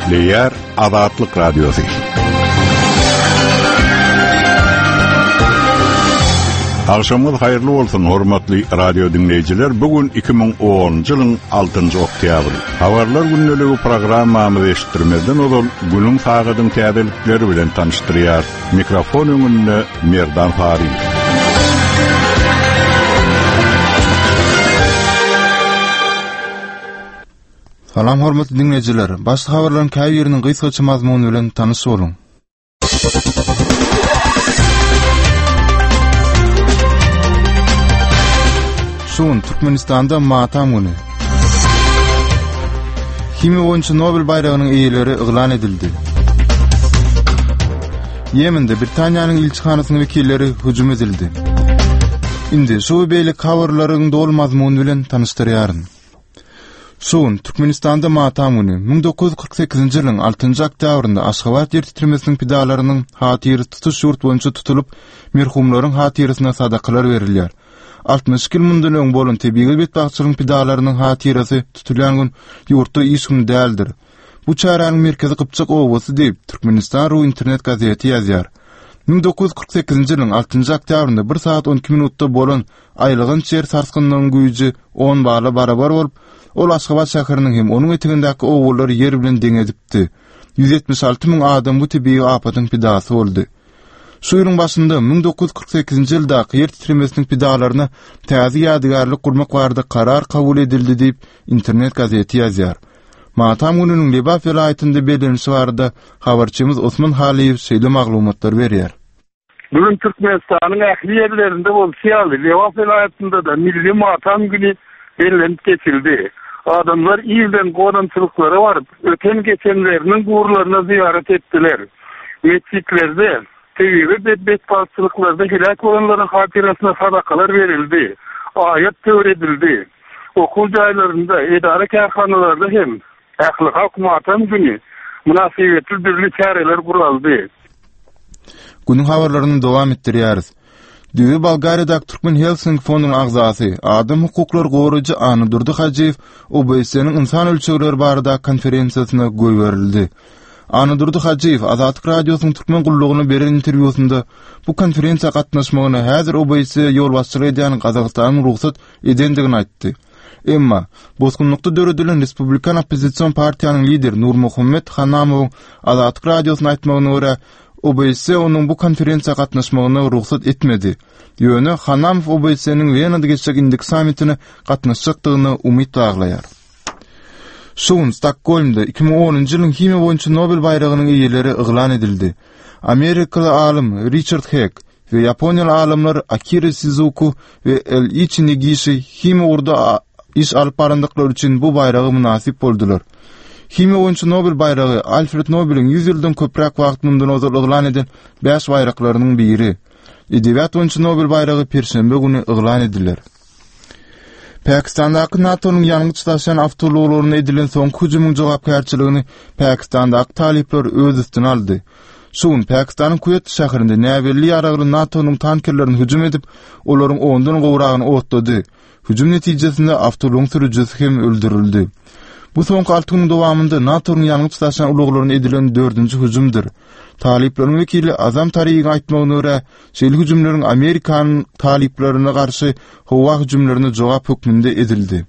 Eşleyer Azatlyk Radiosu. Akşamınız hayırlı bolsun hormatly radio dinleyijiler. Bugün 2010-njy ýylyň 6-njy oktýabry. Habarlar günneligi programmamy eşitdirmeden ol günüň sagydyň täzelikleri bilen tanıştyrýar. Mikrofon öňünde Merdan Fary. Salam hormatly dinleyijiler. Başly habarlaryň käý ýeriniň gysgaça mazmuny bilen tanyş boluň. Şuň Türkmenistanda matam güni. Kimya boýunça Nobel baýragynyň eýeleri yglan edildi. Yemende Britaniýanyň ilçihanasynyň wekilleri hüjüm edildi. Indi şu beýle habarlaryň dol mazmuny bilen tanıştyrýaryn. Şuň Türkmenistanda matam güni 1948-nji ýylyň 6-njy oktýabrynda Aşgabat ýer titremesiniň pidalarynyň hatyry tutuş ýurt boýunça tutulup merhumlaryň hatyrysyna sadakalar berilýär. 60 yıl mundan öň bolan tebiği betbaçylygyň pidalarynyň hatyrasy tutulýan gün ýurtda iş gün däldir. Bu çaranyň merkezi Kypçak Owasy diýip Türkmenistan Ru internet gazeti ýazýar. 1948-nji ýylyň 6-njy oktýabrynda 1 saat 12 minutda bolan aýlygyn yer sarsgynlygynyň güýji 10 bala barabar bolup, ol Aşgabat şäheriniň hem onuň etegindäki owullary yer bilen deň edipdi. 176 000 adam bu tebiği apatyň pidasy boldy. Şu ýylyň başynda 1948-nji ýylda yer titremesiniň pidalaryna täze ýadygarlyk gurmak barada karar kabul edildi diýip internet gazeti ýazýar. Matam gününiň Lebap welaýetinde belenişi barada habarçymyz Osman Haliýew şeýle maglumatlar berýär. Bugün Türkmenistanyň ähli ýerlerinde bolsa, Lebap welaýetinde de milli matam güni belenip geçildi. Adamlar ýyldan gorançylyklara baryp, öten geçenleriniň gurlaryna ziyaret etdiler. Mescitlerde tebiği betbaçylıklarda helak olanların hatırasına sadakalar verildi. Ayet töredildi. Okul jaýlarynda, edara kärhanalarda hem ähli halk matam güni münasibetli türlü çäreler guraldy. Günüň habarlaryny dowam etdirýäris. Düýü Bolgariýadaky Türkmen Helsinki fondunyň agzasy, adam hukuklary gorujy Anadurdy Hajiýew OBS-niň insan ölçegleri barada konferensiýasyna goý berildi. Anadurdy Hajiýew Azatlyk radiosynyň türkmen gullugyna beren interwýusynda bu konferensiýa gatnaşmagyna häzir OBS ýol başçylyk edýän Gazagystanyň ruhsat edendigini aýtdy. Emma bosgunlukda döredilen Respublikan Opposision Partiýanyň lideri Nurmuhammed Hanamow Azatlyk radiosyna aýtmagyna görä OBS onuň bu konferensiýa gatnaşmagyna ruhsat etmedi. Ýöne Hanamow OBS-niň Wenada geçecek indik samitine gatnaşjakdygyny umyt baglaýar. Şuň Stockholmda 2010-njy ýylyň kimya boýunça Nobel baýragynyň eýeleri yglan edildi. Amerikaly alim Richard Heck we Ýaponiýaly alimler Akira Shizuku we Eiichi Negishi kimya urda iş alyp barandykları üçin bu baýragy münasip boldular. Kimya boýunça Nobel baýragy Alfred Nobeliň 100 ýyldan köprek wagt mundan ozal yglan eden 5 baýraklarynyň biri. Edebiýat boýunça Nobel baýragy perşembe güni yglan edildi. Pakistandaky NATO'nun ýanyňy tutuşan awtologlaryna edilen soňky hüjümüň jogapkärçiligini Pakistandaky talipler öz üstüne aldy. Şuň Pakistanyň Kuyet şäherinde näwelli ýaragly NATO'nun tankerlerini hüjüm edip, olaryň ondan gowragyny otdady. Hüjüm netijesinde awtologyň sürüjüsi hem öldürildi. Bu soňky 6 gün dowamında NATO'nun ýanyňy tutuşan uluglaryna edilen 4-nji hüjümdir. Talipleriň wekili Azam Tariýeň aýtmagyna görä, şeýle hüjümleriň Amerikanyň taliplerine garşy howa hüjümlerine jogap hökmünde edildi.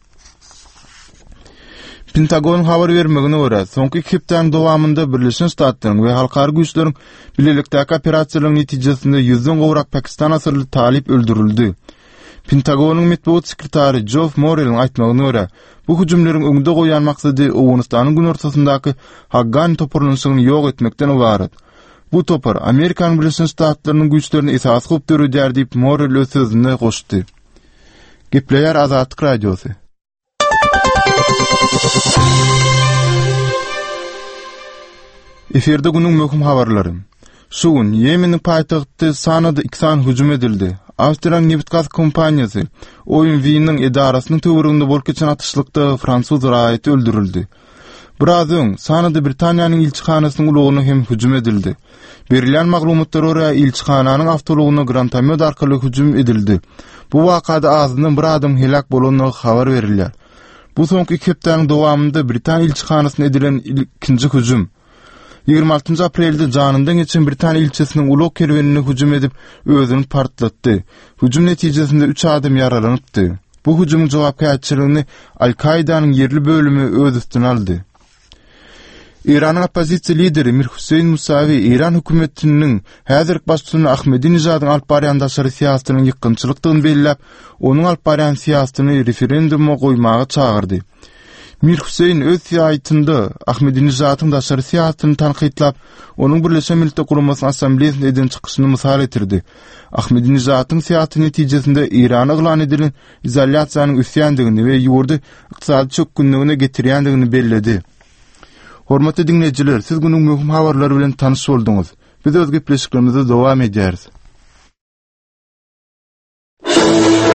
Pentagon habar bermegine görä, soňky 2 hepden dowamında Birleşen Ştatlaryň we halkary güýçleriň bilelikdäki operasiýalaryň netijesinde 100-den gowrak Pakistan asyrly talip öldürildi. Pentagonyň medeniýet sekretary Geoff Morrell'in aýtmagyna görä, bu hüjümleriň öňde goýan maksady Owganystanyň gün ortasyndaky Haggan toparlanyşyny ýok etmekden ibaret. Bu topar Amerikan Birleşen Ştatlarynyň güýçlerini esas goýup dörýär diýip Morrell öz sözünde goşdy. Gepleýär Azatlyk radiosy. Eferde günüň möhüm habarlary. Şuň Ýemeniň paýtagty Sanada 2 san hüjüm edildi. Awstriýanyň Neftgaz kompaniýasy OMV-niň edarasynyň töwerinde bolup geçen atyşlykda Fransuz raýaty öldürildi. Biraz öň Sanada Britaniýanyň ilçihanasynyň ulugyna hem hüjüm edildi. Berilen maglumatlara görä ilçihananyň awtologyna grantamyot arkaly hüjüm edildi. Bu wakada azyndan bir adam helak bolanyny habar berilýär. Bu soňky 2 hepdäň dowamında Britaniýa ilçihanasyna edilen ikinji hüjüm. 26 aprelde janyndan geçen Britaniýa ilçesiniň ulak kerwenine hüjüm edip özüni partlatdy. Hüjüm netijesinde 3 adam yaralanypdy. Bu hüjümň jogapkärçiliğini Al-Kaidanyň yerli bölümi öz üstüne aldy. İran'ın opozisiya lideri Mir Hüseyin Musavi İran hökümetiniň häzirki başçysyny Ahmedinejadyň alyp barýan daşary siýasatynyň ýykgynçylykdygyny belläp, onuň alyp barýan siýasatyny referenduma goýmagy çagyrdy. Mir Hüseyin öz siýasatynda Ahmedinejadyň daşary siýasatyny tanqidlap, onuň Birleşen Milletler Guramasynyň assambleýasynda eden çykyşyny mysal etirdi. Ahmedinejadyň siýasaty netijesinde İran yglan edilen izolýasiýanyň üsýändigini we ýurdy ykdysady çökgünligine getirýändigini belledi. Hormatly dinleyijiler, siz günüň möhüm habarlary bilen tanyş bolduňyz. Biz öz gepleşiklerimize dowam edýäris.